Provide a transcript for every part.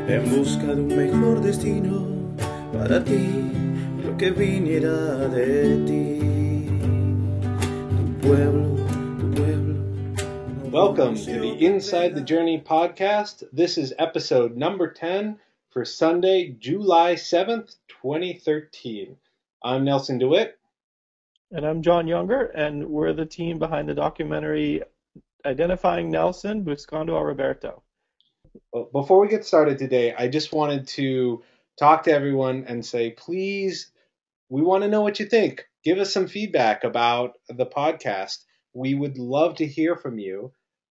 en busca de un mejor destino para ti, lo que viniera de ti, tu pueblo, tu pueblo. Welcome to the Inside the Journey podcast. This is episode number 10 for Sunday, July 7th, 2013. I'm Nelson DeWitt. And I'm John Younger, and we're the team behind the documentary Identifying Nelson, Buscando a Roberto. Well, before we get started today, I just wanted to talk to everyone and say, please, we want to know what you think. Give us some feedback about the podcast. We would love to hear from you.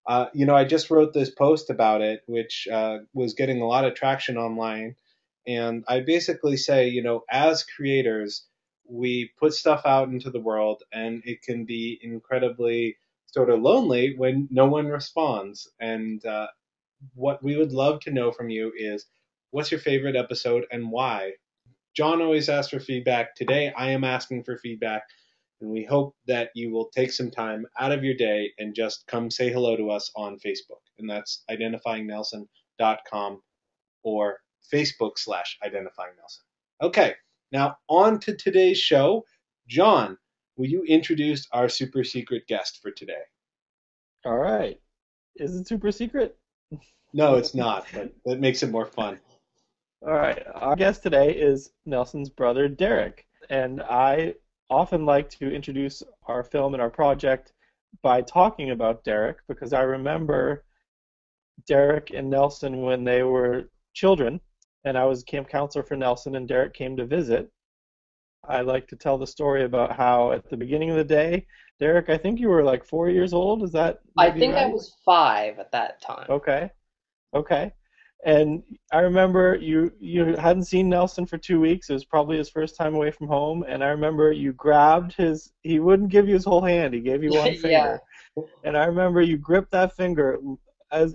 I just wrote this post about it, which was getting a lot of traction online. And I basically say, as creators, we put stuff out into the world, and it can be incredibly sort of lonely when no one responds. And what we would love to know from you is, what's your favorite episode and why? John always asks for feedback. Today, I am asking for feedback. And we hope that you will take some time out of your day and just come say hello to us on Facebook. And that's identifyingnelson.com or Facebook/identifyingnelson. Okay, now on to today's show. John, will you introduce our super secret guest for today? All right. Is it super secret? No, it's not, but that makes it more fun. All right. Our guest today is Nelson's brother, Derek. And I often like to introduce our film and our project by talking about Derek, because I remember Derek and Nelson when they were children, and I was camp counselor for Nelson, and Derek came to visit. I like to tell the story about how at the beginning of the day, Derek, I think you were like 4 years old. Is that I think right? I was 5 at that time. Okay. And I remember you hadn't seen Nelson for 2 weeks. It was probably his first time away from home. And I remember you grabbed he wouldn't give you his whole hand. He gave you one finger. Yeah. And I remember you gripped that finger. I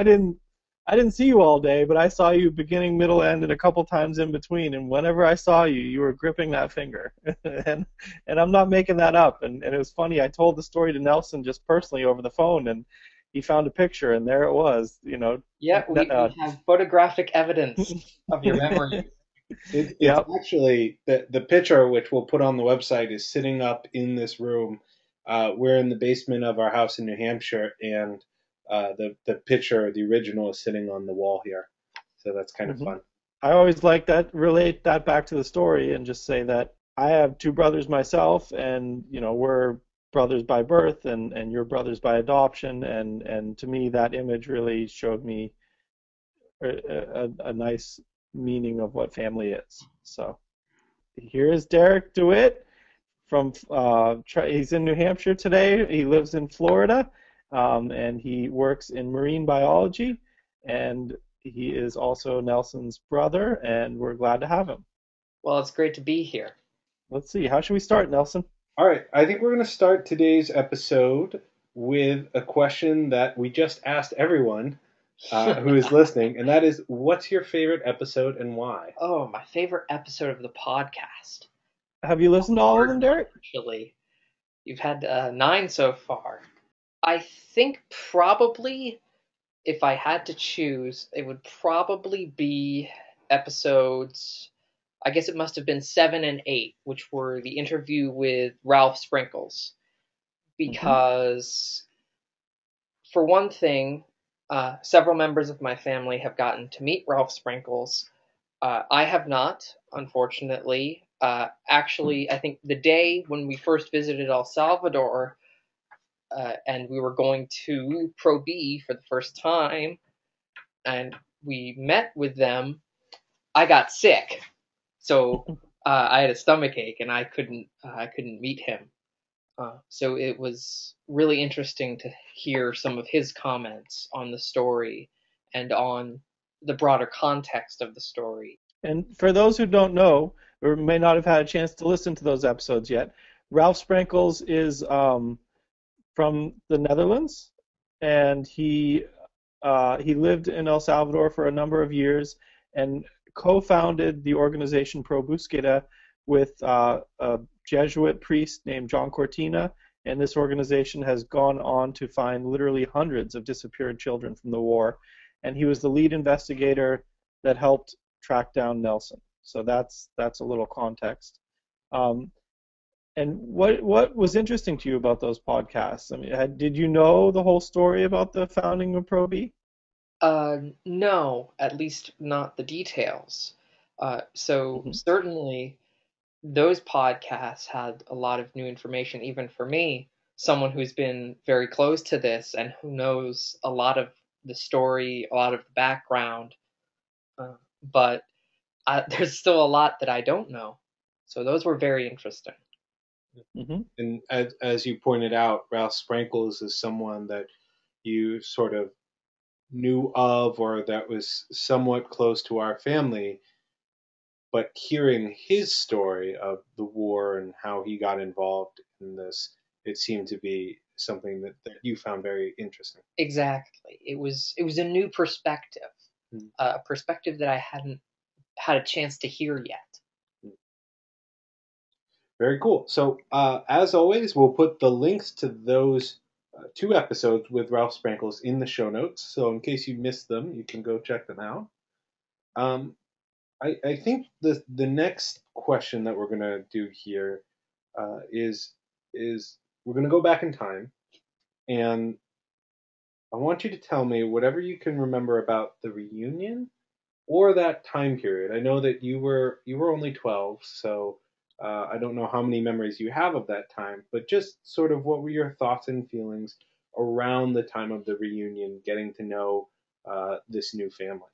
didn't see you all day, but I saw you beginning, middle, end, and a couple times in between. And whenever I saw you, you were gripping that finger. and I'm not making that up. And it was funny. I told the story to Nelson just personally over the phone, and he found a picture, and there it was. Yeah, we have photographic evidence of your memory. It's actually the picture, which we'll put on the website, is sitting up in this room. We're in the basement of our house in New Hampshire, and the picture, the original, is sitting on the wall here. So that's kind of fun. I always like that, relate that back to the story, and just say that I have 2 brothers myself, and we're brothers by birth, and you're brothers by adoption, and to me that image really showed me a nice meaning of what family is. So here is Derek DeWitt from he's in New Hampshire today. He lives in Florida, and he works in marine biology, and he is also Nelson's brother, and we're glad to have him. Well, it's great to be here. Let's see, how should we start, Nelson? All right, I think we're going to start today's episode with a question that we just asked everyone who is listening, and that is, what's your favorite episode and why? Oh, my favorite episode of the podcast. Have you listened to all of them, Derek? Actually, you've had 9 so far. I think probably, if I had to choose, it would probably be episodes, I guess it must have been 7 and 8, which were the interview with Ralph Sprinkles. Because, for one thing, several members of my family have gotten to meet Ralph Sprinkles. I have not, unfortunately. Actually, I think the day when we first visited El Salvador, and we were going to Pro B for the first time, and we met with them, I got sick. So I had a stomach ache, and I couldn't meet him. So it was really interesting to hear some of his comments on the story and on the broader context of the story. And for those who don't know, or may not have had a chance to listen to those episodes yet, Ralph Sprinkles is from the Netherlands, and he lived in El Salvador for a number of years and co-founded the organization Pro Búsqueda with a Jesuit priest named John Cortina, and this organization has gone on to find literally hundreds of disappeared children from the war. And he was the lead investigator that helped track down Nelson. So that's a little context. Um, and what was interesting to you about those podcasts? I mean, did you know the whole story about the founding of Pro-B? No, at least not the details. So Hmm. certainly those podcasts had a lot of new information, even for me, someone who's been very close to this and who knows a lot of the story, a lot of the background. But there's still a lot that I don't know. So those were very interesting. Hmm. And as you pointed out, Ralph Sprinkles is someone that you sort of knew of or that was somewhat close to our family. But hearing his story of the war and how he got involved in this, it seemed to be something that you found very interesting. Exactly. It was a new perspective, Mm. a perspective that I hadn't had a chance to hear yet. Very cool. So, as always, we'll put the links to those two episodes with Ralph Sprinkles in the show notes. So, in case you missed them, you can go check them out. Um, I think the next question that we're gonna do here is we're gonna go back in time, and I want you to tell me whatever you can remember about the reunion or that time period. I know that you were only 12, so I don't know how many memories you have of that time, but just sort of what were your thoughts and feelings around the time of the reunion, getting to know this new family.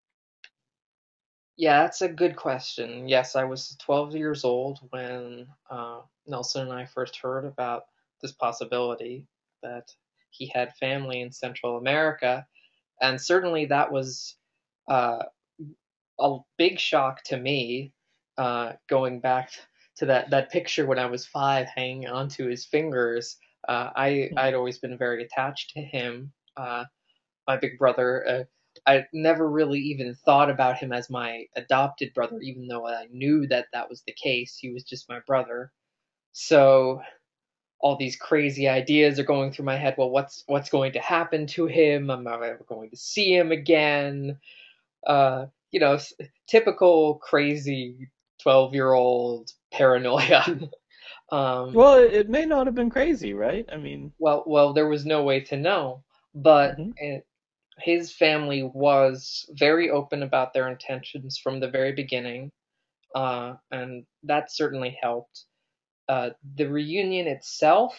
Yeah, that's a good question. Yes, I was 12 years old when Nelson and I first heard about this possibility that he had family in Central America. And certainly that was uh, a big shock to me, going back to that picture when I was 5 hanging onto his fingers. I'd always been very attached to him. My big brother. I never really even thought about him as my adopted brother, even though I knew that that was the case. He was just my brother. So all these crazy ideas are going through my head. Well, what's going to happen to him? Am I ever going to see him again? You know, typical crazy 12-year-old paranoia. um, Well, it may not have been crazy, right? I mean, well, there was no way to know, but hmm his family was very open about their intentions from the very beginning, and that certainly helped. The reunion itself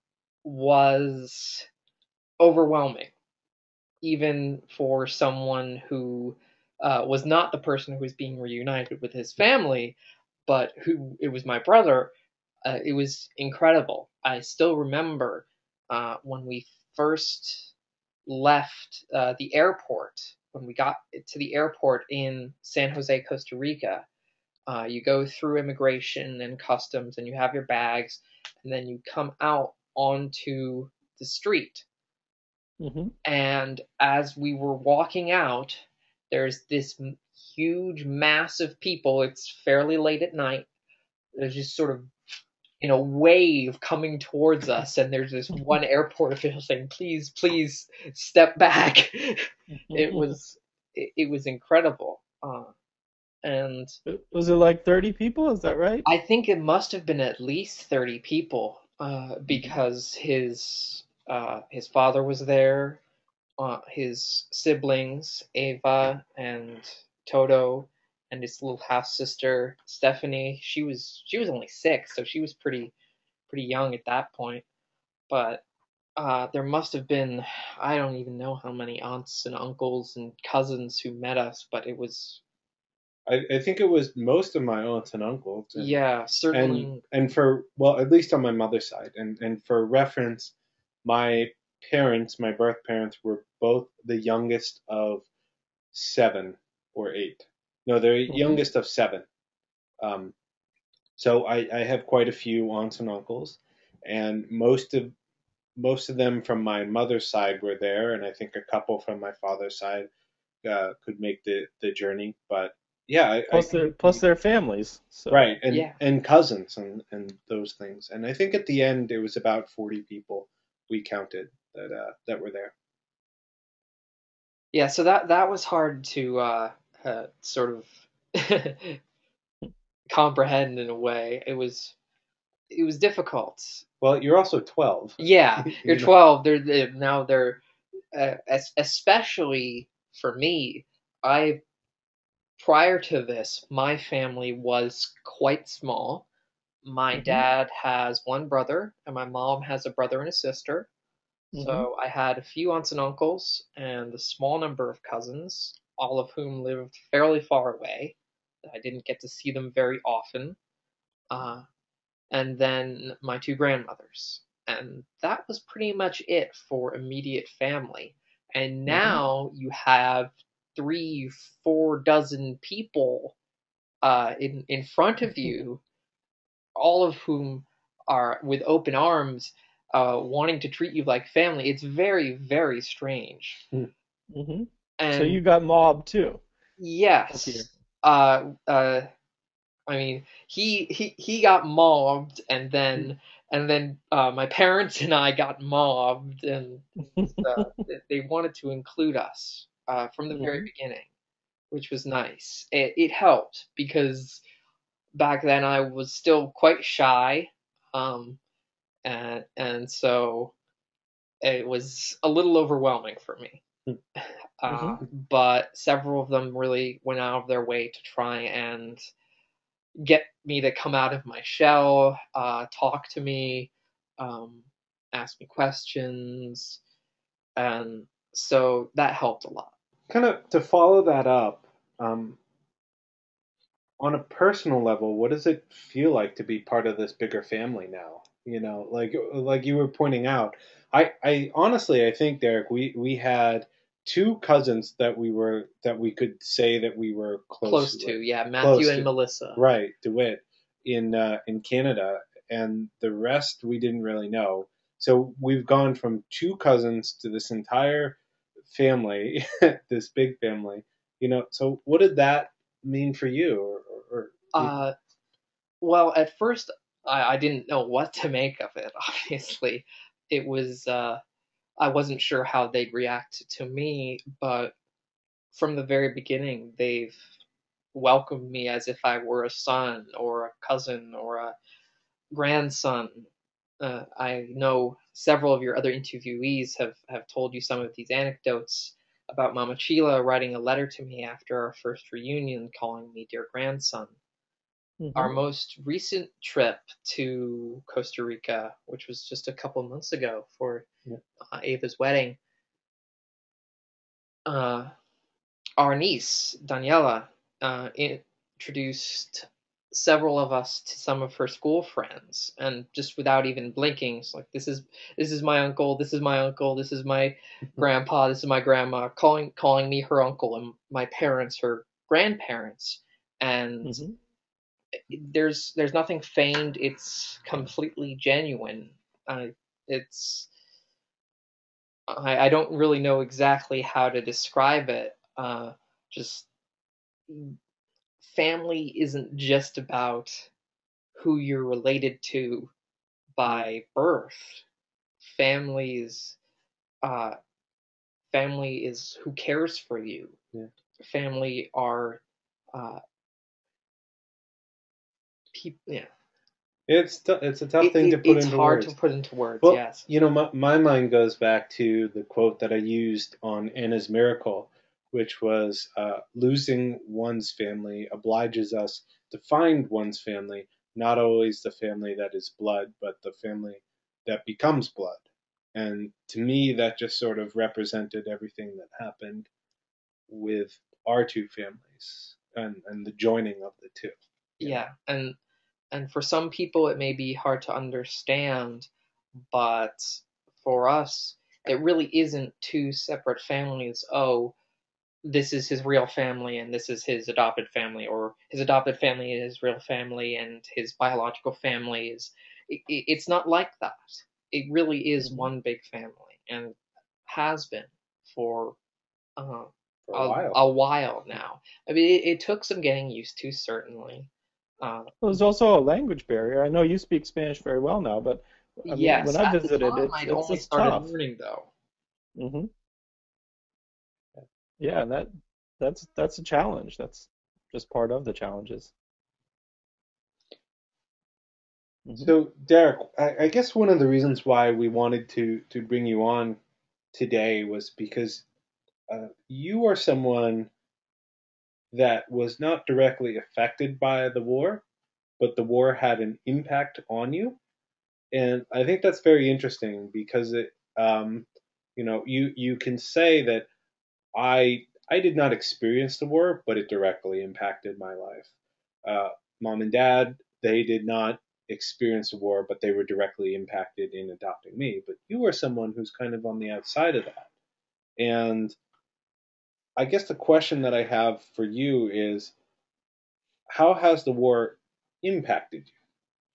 was overwhelming, even for someone who was not the person who was being reunited with his family, but who it was my brother. It was incredible. I still remember when we first left the airport, when we got to the airport in San Jose, Costa Rica. You go through immigration and customs, and you have your bags, and then you come out onto the street. hmm And as we were walking out, there's this huge mass of people. It's fairly late at night. There's just sort of in a wave coming towards us, and there's this one airport official saying, "Please, please step back." It was incredible, and Was it like 30 people? Is that right? I think it must have been at least 30 people, Hmm. because his father was there, his siblings Ava and Toto, and his little half sister Stephanie. She was only 6, so she was pretty young at that point. But there must have been, I don't even know how many aunts and uncles and cousins who met us, but it was, I think it was most of my aunts and uncles, yeah, and certainly. and for well, at least on my mother's side, and for reference, my my birth parents, were both the youngest of 7 or 8. No, they're Hmm. youngest of 7. Um, so I have quite a few aunts and uncles, and most of them from my mother's side were there, and I think a couple from my father's side could make the journey. But yeah, I think Plus their families. So, right, Yeah. and cousins and those things. And I think at the end it was about 40 people we counted that were there. Yeah, so that was hard to sort of comprehend in a way. It was difficult. Well, you're also 12. Yeah, you're You know? 12. Now they're especially for me. I Prior to this, my family was quite small. My Mm-hmm. dad has one brother, and my mom has a brother and a sister. Mm-hmm. So I had a few aunts and uncles and a small number of cousins, all of whom lived fairly far away. I didn't get to see them very often. Uh, and then my two grandmothers. And that was pretty much it for immediate family. And Mm-hmm. now you have 3, 4 dozen people in front of you, all of whom are with open arms, wanting to treat you like family. It's very, very strange. Mm-hmm. So And you got mobbed too up here. yes, I mean, he got mobbed, and then my parents and I got mobbed, and they wanted to include us from the very Mm-hmm. beginning, which was nice. It helped because back then I was still quite shy, um, and so it was a little overwhelming for me. Mm-hmm. But several of them really went out of their way to try and get me to come out of my shell, talk to me, um, ask me questions, and so that helped a lot. Kind of to follow that up, um, on a personal level, what does it feel like to be part of this bigger family now? You know, like you were pointing out, I honestly I think, Derek, we had two cousins that we could say that we were Close with, to, yeah, Matthew close and to, Melissa. right, DeWitt in Canada, and the rest we didn't really know. So we've gone from two cousins to this entire family, this big family. You know, so what did that mean for you? Or Uh, well, at first I didn't know what to make of it. Obviously, it was I wasn't sure how they'd react to me, but from the very beginning, they've welcomed me as if I were a son or a cousin or a grandson. I know several of your other interviewees have told you some of these anecdotes about Mama Chila writing a letter to me after our first reunion calling me dear grandson. Our Mm-hmm. most recent trip to Costa Rica, which was just a couple months ago for yeah. Ava's wedding, uh, our niece Daniela introduced several of us to some of her school friends, and just without even blinking, it's like this is my uncle, this is my uncle, this is my grandpa, this is my grandma, calling me her uncle and my parents her grandparents, and Mm-hmm. there's nothing feigned. It's completely genuine. It's I don't really know exactly how to describe it. Just family isn't just about who you're related to by birth. Family is uh, family is who cares for you. Yeah. Family are uh, people. Yeah, It's a tough thing to put it's into hard to words. put into words. Well, Yes. you know, my mind goes back to the quote that I used on Anna's Miracle, which was losing one's family obliges us to find one's family, not always the family that is blood, but the family that becomes blood. And to me, that just sort of represented everything that happened with our two families and the joining of the two. You know? Yeah, and for some people it may be hard to understand, but for us it really isn't two separate families. Oh, this is his real family and this is his adopted family, or his adopted family is his real family and his biological family is. It's not like that. It really is Mm-hmm. one big family and has been for uh, For a while. a while now. I mean, it took some getting used to, certainly. Uh, Well, there's also a language barrier. I know you speak Spanish very well now, but I mean, when yes, I at the visited, time I'd only it's started tough. learning though. Hmm. Yeah, that's a challenge. That's just part of the challenges. Hmm. So, Derek, I guess one of the reasons why we wanted to bring you on today was because you are someone that was not directly affected by the war, but the war had an impact on you. And I think that's very interesting because you can say that I did not experience the war, but it directly impacted my life. Uh, Mom and dad, they did not experience the war, but they were directly impacted in adopting me. But you are someone who's kind of on the outside of that. And I guess the question that I have for you is, how has the war impacted you?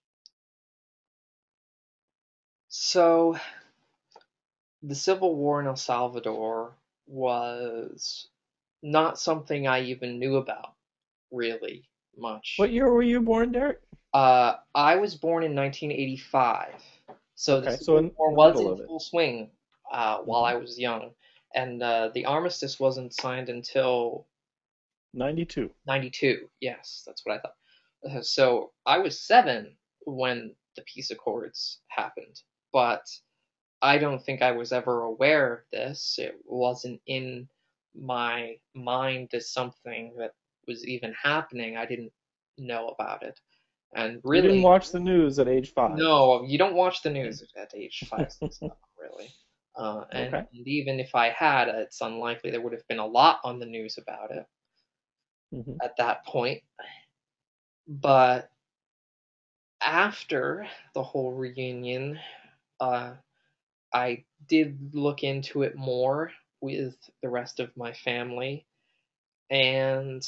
So, the Civil War in El Salvador was not something I even knew about really much. What year were you born, Derek? I was born in 1985, so the Okay, so Civil in War the was middle in of it. full swing while Hmm. I was young, and the armistice wasn't signed until 92. 92. Yes, that's what I thought. So I was 7 when the peace accords happened, but I don't think I was ever aware of this. It wasn't in my mind as something that was even happening. I didn't know about it. And You didn't really, watch the news at age 5. no, you don't watch the news at age 5, 6, 7, really. And Okay. even if I had, it's unlikely there would have been a lot on the news about it Hmm. at that point. But after the whole reunion, uh, I did look into it more with the rest of my family, and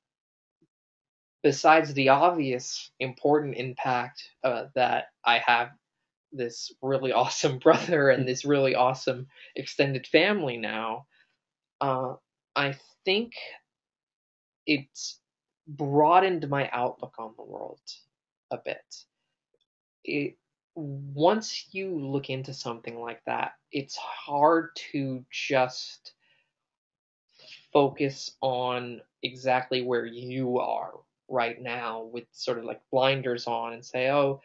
besides the obvious important impact that I have this really awesome brother and this really awesome extended family now, uh, I think it's broadened my outlook on the world a bit. It Once you look into something like that, it's hard to just focus on exactly where you are right now with sort of like blinders on and say, oh,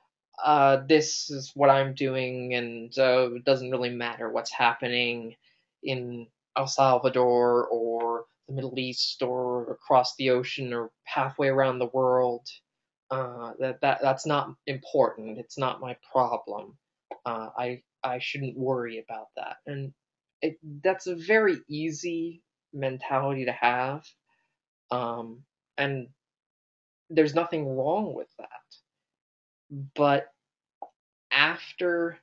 this is what I'm doing, and it doesn't really matter what's happening in El Salvador or the Middle East or across the ocean or halfway around the world. That's not important. It's not my problem. I shouldn't worry about that. And that's a very easy mentality to have. Um, and there's nothing wrong with that. But after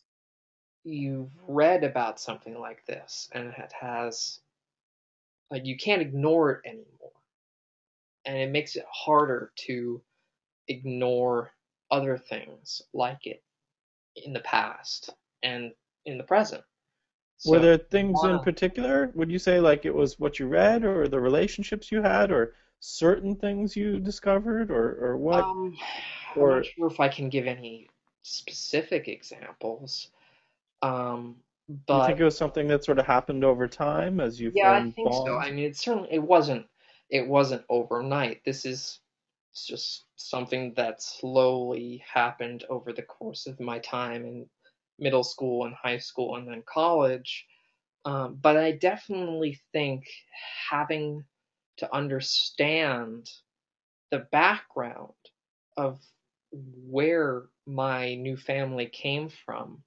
you've read about something like this and it has, like, you can't ignore it anymore, and it makes it harder to ignore other things like it in the past and in the present. Were So there you things in wanna, particular? Would you say like it was what you read or the relationships you had or certain things you discovered or what? um, I'm not Or sure if I can give any specific examples. Um, do you but think it was something that sort of happened over time as you yeah, I formed think so. I bonds? mean, it wasn't overnight. This is just something that slowly happened over the course of my time in middle school and high school and then college. But I definitely think having to understand the background of where my new family came from,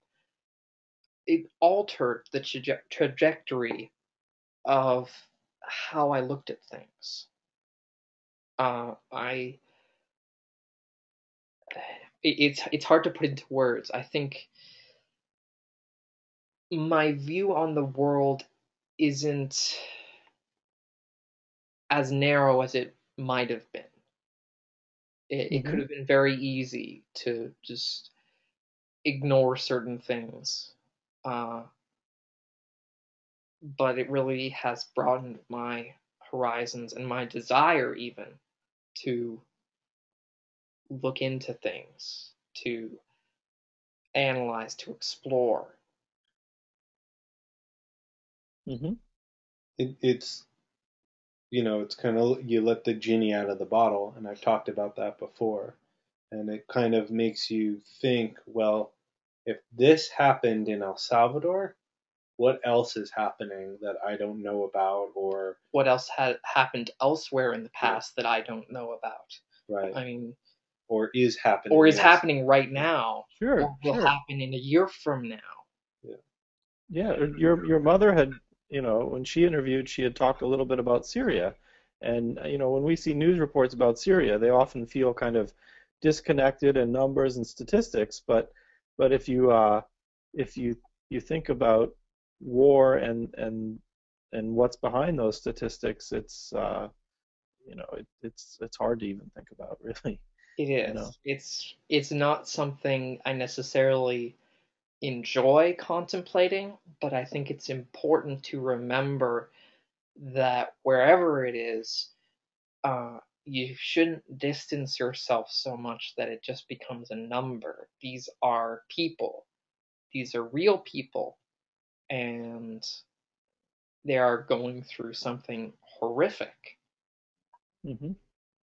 it altered the trajectory of how I looked at things. I it's hard to put into words. I think my view on the world isn't as narrow as it might have been. It could Hmm. have been very easy to just ignore certain things, uh, but it really has broadened my horizons and my desire even to look into things, to analyze, to explore. Hmm. It's it's kind of, you let the genie out of the bottle, and I've talked about that before. And it kind of makes you think, well, if this happened in El Salvador, what else is happening that I don't know about? Or What else had happened elsewhere in the past that I don't know about? right, I mean, or is happening or is in El happening right now, Sure, or will sure. happen in a year from now. Yeah. Yeah, your mother had, when she interviewed, she had talked a little bit about Syria. And when we see news reports about Syria, they often feel kind of disconnected in numbers and statistics. But if you think about war and what's behind those statistics, it's hard to even think about, really, It you know. is. It's not something I necessarily enjoy contemplating, but I think it's important to remember that wherever it is, you shouldn't distance yourself so much that it just becomes a number. These are people. These are real people, and they are going through something horrific. Hmm.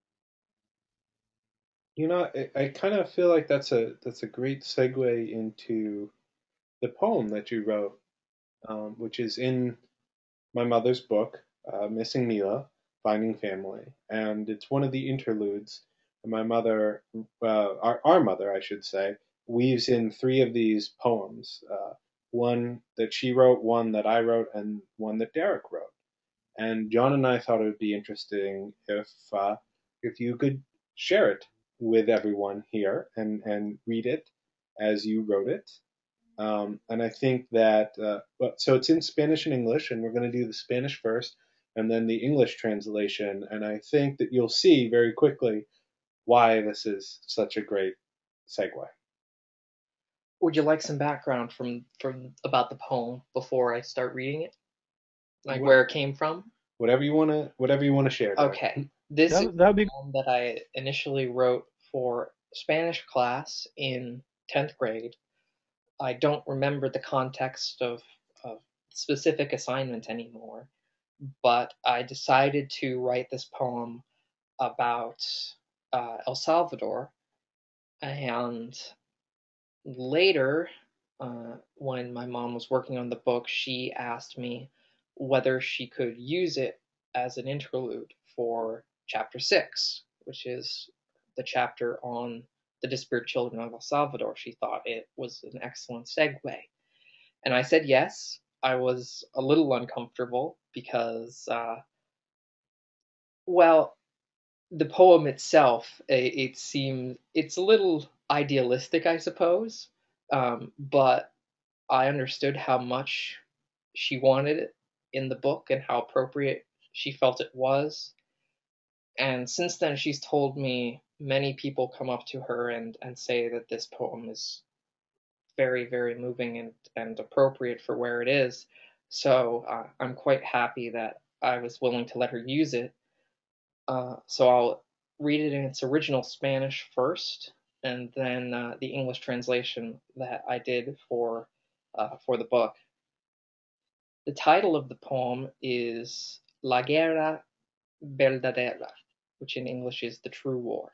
I kind of feel like that's a great segue into the poem that you wrote, which is in my mother's book, Missing Mila, Finding Family, and it's one of the interludes. And my mother, our mother, I should say, weaves in three of these poems. One that she wrote, one that I wrote, and one that Derek wrote. And John and I thought it would be interesting if you could share it with everyone here and read it as you wrote it. And I think that, so it's in Spanish and English, and we're going to do the Spanish first and then the English translation. And I think that you'll see very quickly why this is such a great segue. Would you like some background from about the poem before I start reading it? Like What, where it came from? whatever you want to share, Derek. Okay. This is That'd a be. poem that I initially wrote for Spanish class in 10th grade. I don't remember the context of specific assignment anymore, but I decided to write this poem about El Salvador. And later, when my mom was working on the book, she asked me whether she could use it as an interlude for chapter 6, which is the chapter on the disappeared children of El Salvador. She thought it was an excellent segue. And I said yes. I was a little uncomfortable because, well, the poem itself, it seemed it's a little idealistic, I suppose. But I understood how much she wanted it in the book and how appropriate she felt it was. And since then, she's told me many people come up to her and say that this poem is very, very moving and appropriate for where it is. So I'm quite happy that I was willing to let her use it. So I'll read it in its original Spanish first, and then the English translation that I did for the book. The title of the poem is La Guerra Verdadera, which in English is The True War.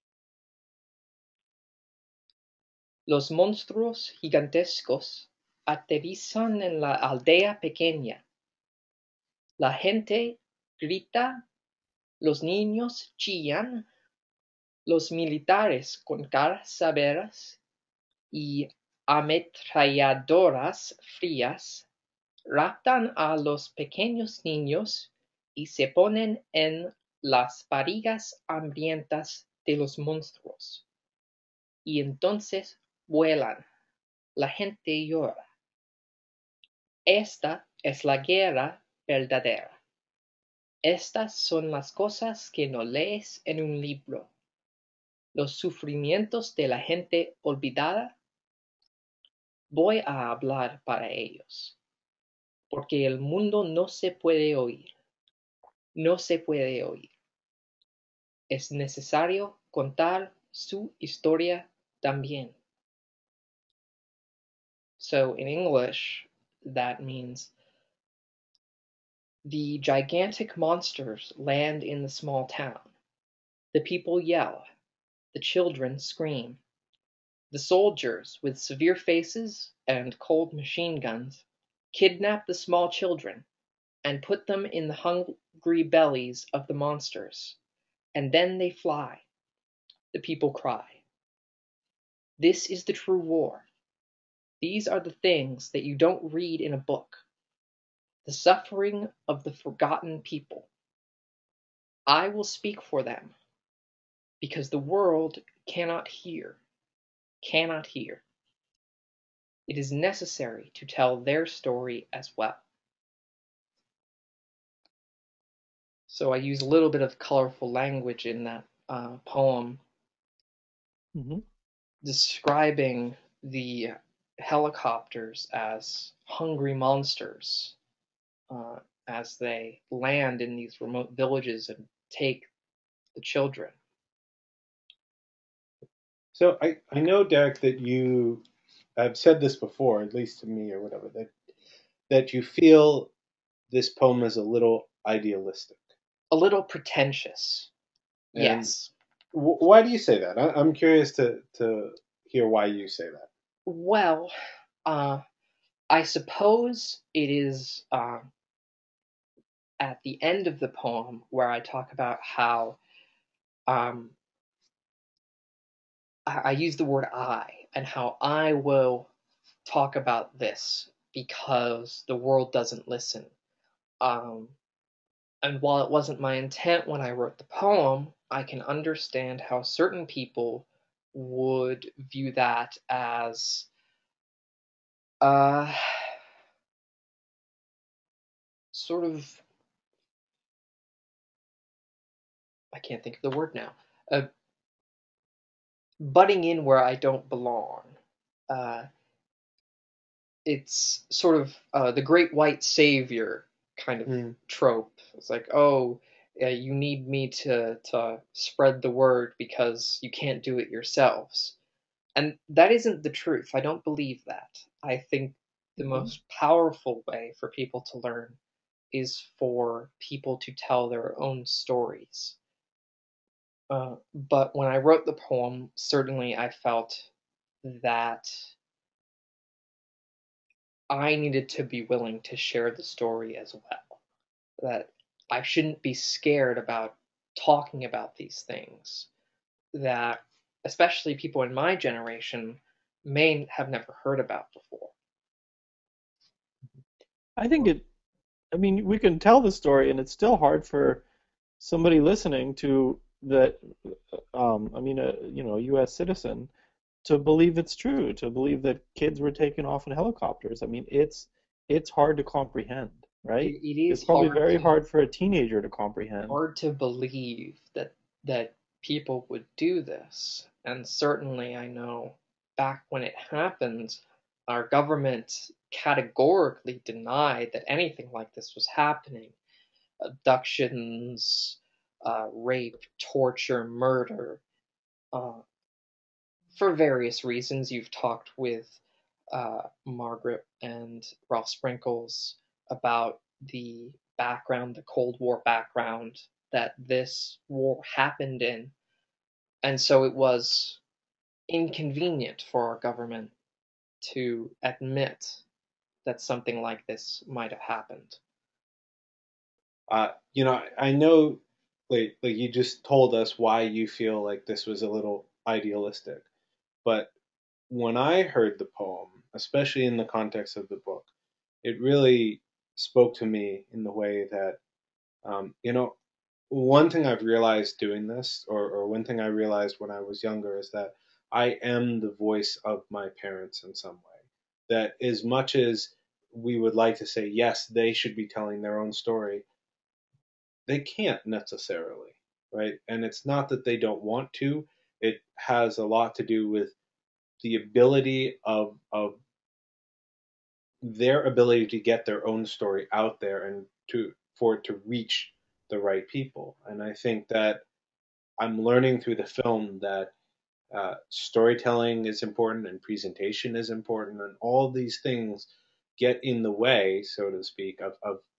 Los monstruos gigantescos aterrizan en la aldea pequeña. La gente grita, los niños chillan, los militares con caras severas y ametralladoras frías raptan a los pequeños niños y se ponen en las barrigas hambrientas de los monstruos. Y entonces vuelan. La gente llora. Esta es la guerra verdadera. Estas son las cosas que no lees en un libro. Los sufrimientos de la gente olvidada. Voy a hablar para ellos, porque el mundo no se puede oír. No se puede oír. Es necesario contar su historia también. So in English, that means The gigantic monsters land in the small town. The people yell. The children scream. The soldiers, with severe faces and cold machine guns, kidnap the small children and put them in the hungry bellies of the monsters, and then they fly. The people cry. This is the true war. These are the things that you don't read in a book. The suffering of the forgotten people. I will speak for them, because the world cannot hear. Cannot hear. It is necessary to tell their story as well. So I use a little bit of colorful language in that poem, Mm-hmm. describing the helicopters as hungry monsters as they land in these remote villages and take the children. So I know, Derek, that you have said this before, at least to me or whatever, that you feel this poem is a little idealistic. A little pretentious. And Yes. why do you say that? I'm curious to hear why you say that. Well, I suppose it is at the end of the poem where I talk about how um, I use the word I, and how I will talk about this because the world doesn't listen. Um, and while it wasn't my intent when I wrote the poem, I can understand how certain people would view that as uh, sort of, I can't think of the word now, butting in where I don't belong. Uh, it's sort of the great white savior kind of trope. It's like, oh, you need me to spread the word because you can't do it yourselves. And that isn't the truth. I don't believe that. I think the most powerful way for people to learn is for people to tell their own stories. But when I wrote the poem, certainly I felt that I needed to be willing to share the story as well. That I shouldn't be scared about talking about these things. That especially people in my generation may have never heard about before. I think I mean, we can tell the story, and it's still hard for somebody listening to that, I mean, a U.S. citizen to believe it's true, to believe that kids were taken off in helicopters. I mean, it's hard to comprehend, right? It is It's probably hard very to, hard for a teenager to comprehend. hard to believe that people would do this. And certainly I know back when it happened, our government categorically denied that anything like this was happening. Abductions, rape, torture, murder, uh, for various reasons. You've talked with Margaret and Ralph Sprinkles about the background, the Cold War background that this war happened in. And so it was inconvenient for our government to admit that something like this might have happened. I know, like you just told us why you feel like this was a little idealistic, but when I heard the poem, especially in the context of the book, it really spoke to me in the way that, one thing I've realized doing this, or one thing I realized when I was younger, is that I am the voice of my parents in some way. That as much as we would like to say, yes, they should be telling their own story, they can't necessarily, right? And it's not that they don't want to, it has a lot to do with the ability of their ability to get their own story out there and for it to reach the right people. And I think that I'm learning through the film that storytelling is important and presentation is important, and all these things get in the way, so to speak, of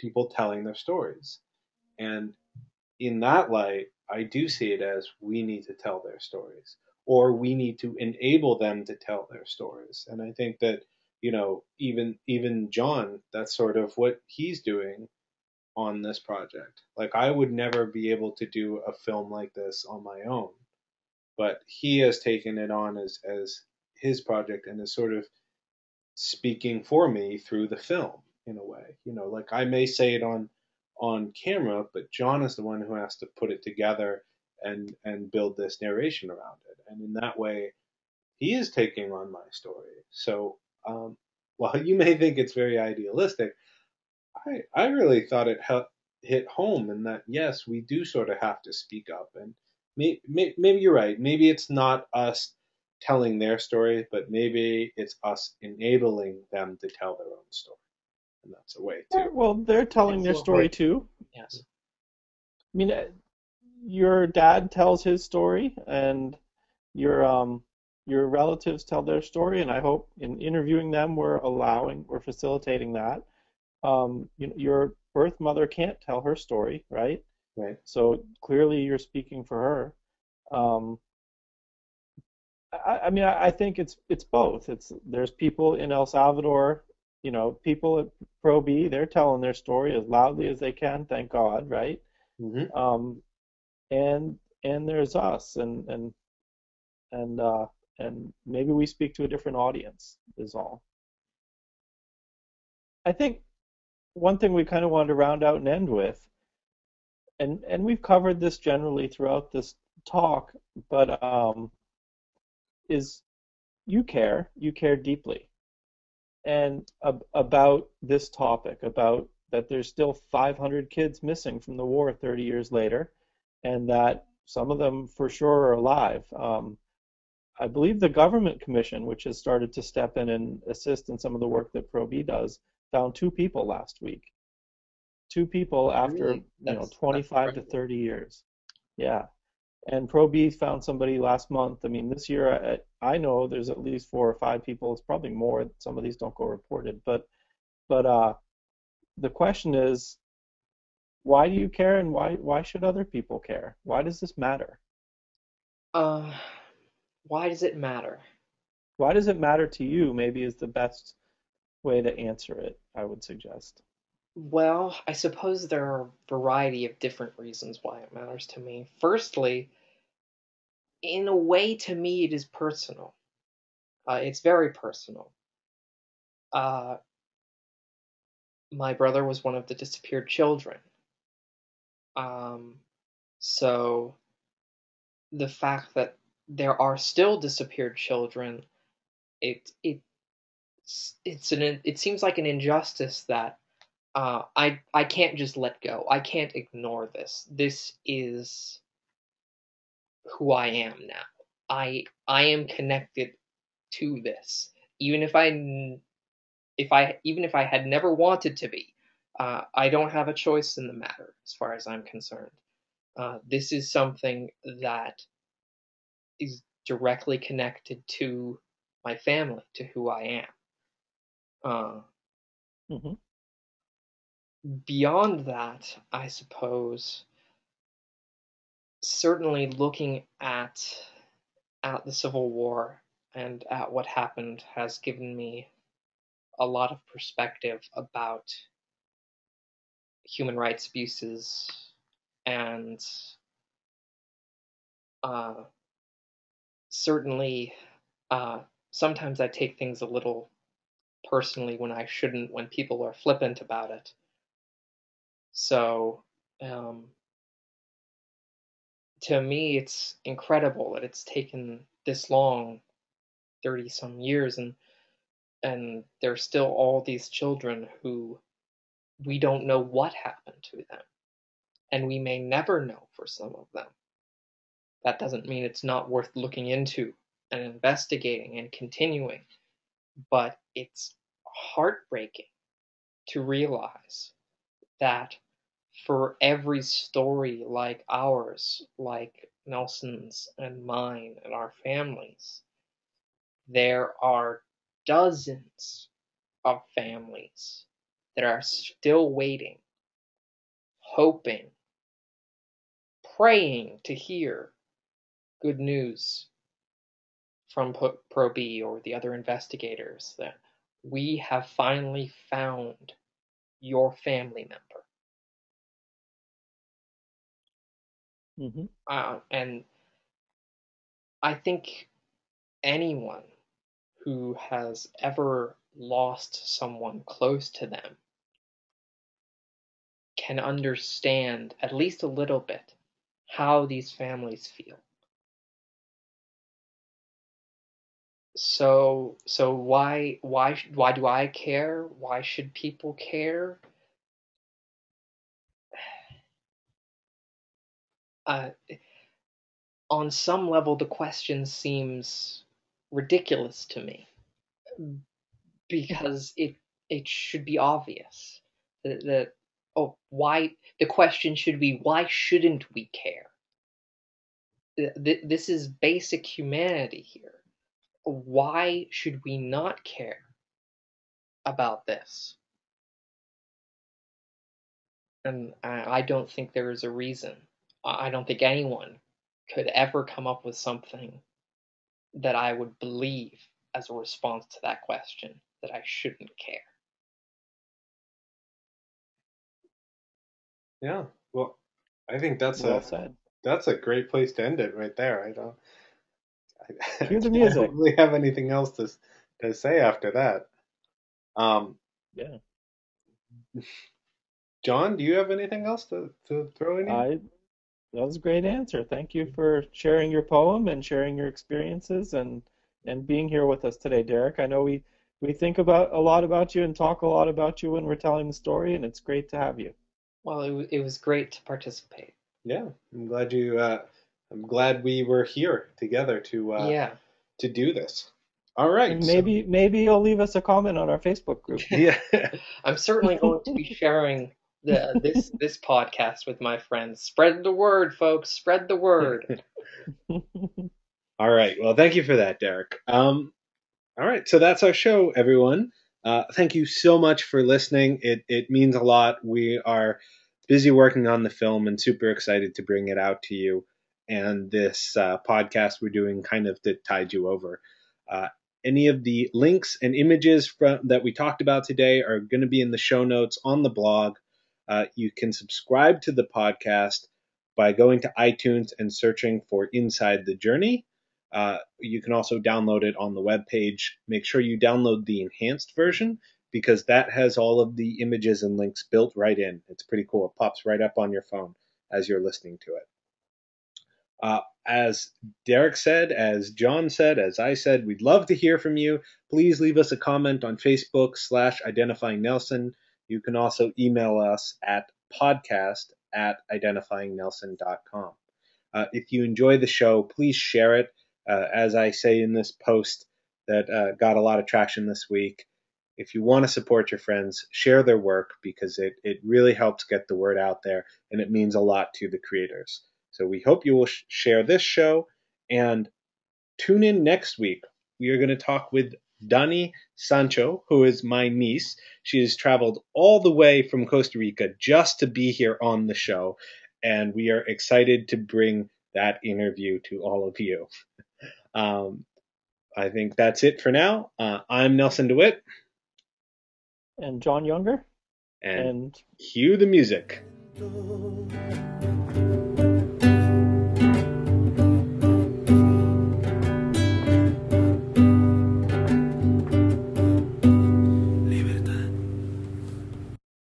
people telling their stories. And in that light, I do see it as we need to tell their stories, or we need to enable them to tell their stories. And I think that, even John, that's sort of what he's doing on this project. Like, I would never be able to do a film like this on my own, but he has taken it on as his project and is sort of speaking for me through the film in a way. Like, I may say it on camera, but John is the one who has to put it together and build this narration around it. And in that way, he is taking on my story. So, while you may think it's very idealistic, I really thought it hit home in that, yes, we do sort of have to speak up. And maybe you're right. Maybe it's not us telling their story, but maybe it's us enabling them to tell their own story. And that's a way too. Well, they're telling their story too. Yes. I mean, your dad tells his story, and your relatives tell their story, and I hope in interviewing them, we're facilitating that. Your birth mother can't tell her story, right? Right. So clearly you're speaking for her. I think it's both. There's people in El Salvador, people at Pro B, they're telling their story as loudly as they can, thank God, right? Mm-hmm. And there's us, and maybe we speak to a different audience is all. I think one thing we kind of wanted to round out and end with, and we've covered this generally throughout this talk, but is you care deeply, and about this topic, about that there's still 500 kids missing from the war 30 years later, and that some of them for sure are alive. I believe the Government Commission, which has started to step in and assist in some of the work that Pro B does, found 2 people last week. 2 people after Really? That's 25 to incredible. 30 years. Yeah. And Pro B found somebody last month. I mean, this year I know there's at least 4 or 5 people. It's probably more. Some of these don't go reported. But the question is, why do you care, and why should other people care? Why does this matter? Uh, why does it matter? Why does it matter to you? Maybe is the best way to answer it, I would suggest. Well, I suppose there are a variety of different reasons why it matters to me. Firstly, in a way, to me, it is personal. It's very personal. Uh, my brother was one of the disappeared children. Um, so the fact that there are still disappeared children, it seems like an injustice that I can't just let go. I can't ignore this. This is who I am now. I am connected to this, even if I had never wanted to be. I don't have a choice in the matter as far as I'm concerned. This is something that is directly connected to my family, to who I am. Hmm. Beyond that, I suppose, certainly looking at the Civil War and at what happened has given me a lot of perspective about human rights abuses, and uh, certainly sometimes I take things a little personally when I shouldn't, when people are flippant about it. So to me, it's incredible that it's taken this long, 30 some years, and there's still all these children who we don't know what happened to them, and we may never know for some of them. That doesn't mean it's not worth looking into and investigating and continuing, but it's heartbreaking to realize that for every story like ours, like Nelson's and mine and our families, there are dozens of families that are still waiting hoping, praying to hear good news from Pro B or the other investigators that we have finally found your family member. And I think anyone who has ever lost someone close to them can understand at least a little bit how these families feel. So why do I care? Why should people care? On some level, the question seems ridiculous to me because it should be obvious that why the question should be, why shouldn't we care? This is basic humanity here. Why should we not care about this? And I don't think there is a reason. I don't think anyone could ever come up with something that I would believe as a response to that question, that I shouldn't care. Yeah, well, I think that's well said. That's a great place to end it right there. I Cue the can't music. really have anything else to say after that. Yeah. John, do you have anything else to throw in here? That was a great answer. Thank you for sharing your poem and sharing your experiences and being here with us today, Derek. I know we think about a lot about you and talk a lot about you when we're telling the story, and it's great to have you. Well, it was great to participate. Yeah, I'm glad you. I'm glad we were here together to do this. All right. And maybe you'll leave us a comment on our Facebook group. Yeah. I'm certainly going to be sharing this podcast with my friends. Spread the word, folks. Spread the word. All right. Well, thank you for that, Derek. All right. So that's our show, everyone. Thank you so much for listening. It means a lot. We are busy working on the film and super excited to bring it out to you. And this podcast we're doing kind of to tide you over. Any of the links and images that we talked about today are going to be in the show notes on the blog. You can subscribe to the podcast by going to iTunes and searching for Inside the Journey. You can also download it on the webpage. Make sure you download the enhanced version because that has all of the images and links built right in. It's pretty cool. It pops right up on your phone as you're listening to it. As Derek said, as John said, as I said, we'd love to hear from you. Please leave us a comment on Facebook /Identifying Nelson. You can also email us at podcast@identifyingnelson.com. If you enjoy the show, please share it. As I say in this post that got a lot of traction this week, if you want to support your friends, share their work because it really helps get the word out there and it means a lot to the creators. So we hope you will share this show and tune in next week. We are going to talk with Dani Sancho, who is my niece. She has traveled all the way from Costa Rica just to be here on the show, and we are excited to bring that interview to all of you. I think that's it for now. I'm Nelson DeWitt. And John Younger. And cue the music.